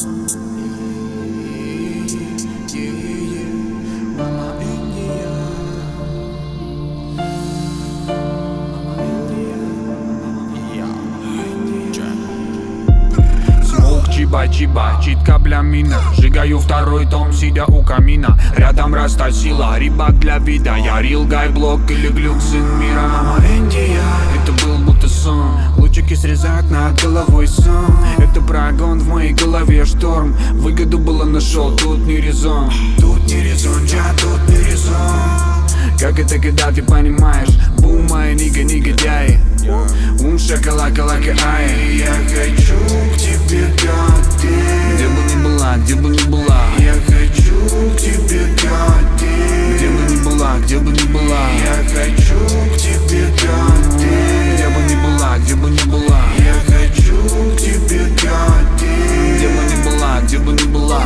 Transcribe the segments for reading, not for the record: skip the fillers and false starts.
Чиба, читка блямина. Сжигаю второй том, сидя у камина. Рядом растащила рыбак для вида. Я рил гайблок или глюк, сын мира. Мама Индия, это был будто сон. Лучики срезают над головой сон. Это прогон, в моей голове шторм. Выгоду было нашел, тут не резон. Тут не резон, тут не резон. Как это, когда ты понимаешь? Бум, мои негодяи. Шакалака, ай. Я хочу к тебе, goddamn. Где бы ни была, где бы ни была. Я хочу к тебе, goddamn. Где бы ни была, где бы ни была. Я хочу к тебе, goddamn. Где бы ни была, где бы ни была. Я хочу к тебе, goddamn. Где бы ни была, где бы ни была.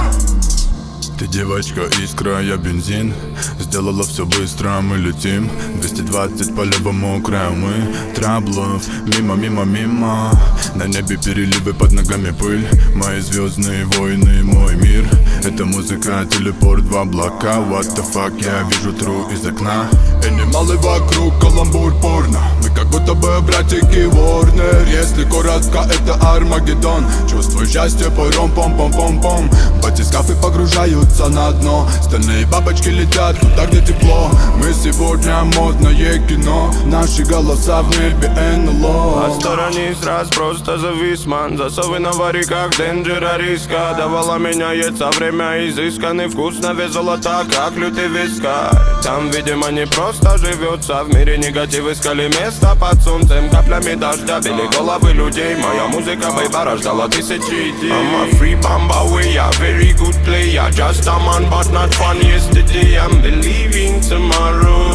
Ты девочка искра, я бензин. Сделала все быстро, мы летим 220 по левому краю, мы траблов. Мимо, мимо, мимо. На небе переливы, под ногами пыль. Мои звездные войны, мой мир. Это музыка, телепорт в облака. What the fuck, я вижу true из окна. Анималы вокруг, каламбур, порно. Мы как будто бы братики Ворнер. Если коротко, это Армагеддон. Чувствую счастье, пором, пом-пом-пом-пом. Батискафы погружаются на дно. Стальные бабочки летят туда, где тепло. Мы сегодня модное кино. Наши голоса в небе НЛО. Отсторонись раз, просто завис, ман. Засовы на вариках, денджера риска. Давала меняется время, изысканный вкус на вес золота, как лютый вискарь. Там, видимо, не просто живется. В мире негатив искали место под солнцем. Каплями дождя били головы людей. Моя музыка, бейба, рождала тысячи идей. I'm a free bamba, we are very good player. Just a man, but not fun yesterday. I'm believing tomorrow.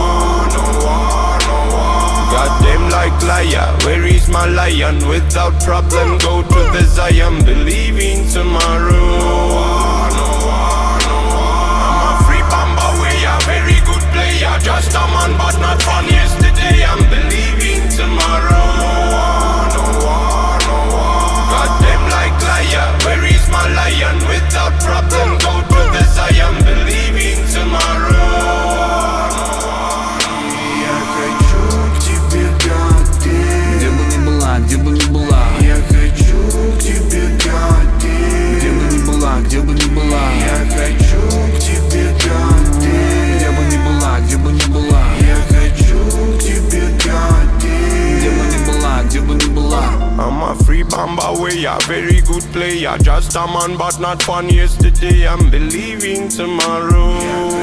Goddamn like liar, where is my lion? Without problem, go to the Zion. Believing tomorrow. I'm a free bamba, we are very good player. Just a man, but not fun yesterday. I'm believing tomorrow. Goddamn like liar, where is my lion? Without problem, go to the Zion. Believing tomorrow. Я хочу к тебе, goddamn. Где бы ни была, где бы ни была. Я хочу к тебе, goddamn. Где бы ни была, где бы ни была. Я хочу к тебе, goddamn. Где бы ни была, где бы ни была. Я хочу к тебе, goddamn. Где бы ни была, где бы ни была. I'm a free bamba, we are very good player. Just a man, but not fun yesterday. I'm believing tomorrow.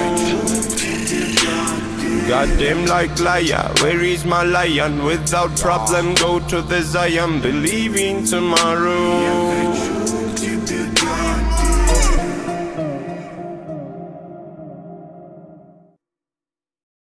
Goddamn like liar, where is my lion? Without problem, go to the Zion. Believing tomorrow.